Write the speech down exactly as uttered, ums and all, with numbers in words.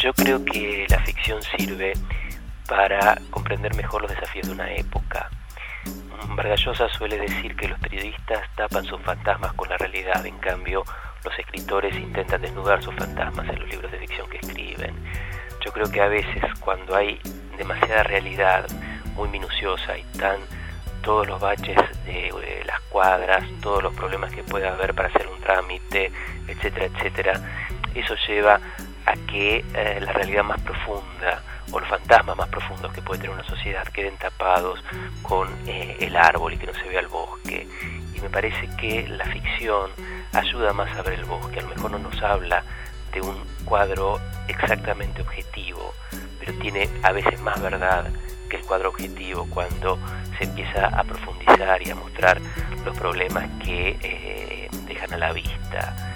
Yo creo que la ficción sirve para comprender mejor los desafíos de una época. Vargas Llosa suele decir que los periodistas tapan sus fantasmas con la realidad, en cambio los escritores intentan desnudar sus fantasmas en los libros de ficción que escriben. Yo creo que a veces cuando hay demasiada realidad muy minuciosa y tan todos los baches de eh, las cuadras, todos los problemas que puede haber para hacer un trámite, etcétera, etcétera, eso lleva a que eh, la realidad más profunda o los fantasmas más profundos que puede tener una sociedad queden tapados con eh, el árbol y que no se vea el bosque. Y me parece que la ficción ayuda más a ver el bosque. A lo mejor no nos habla de un cuadro exactamente objetivo, pero tiene a veces más verdad que el cuadro objetivo cuando se empieza a profundizar y a mostrar los problemas que eh, dejan a la vista.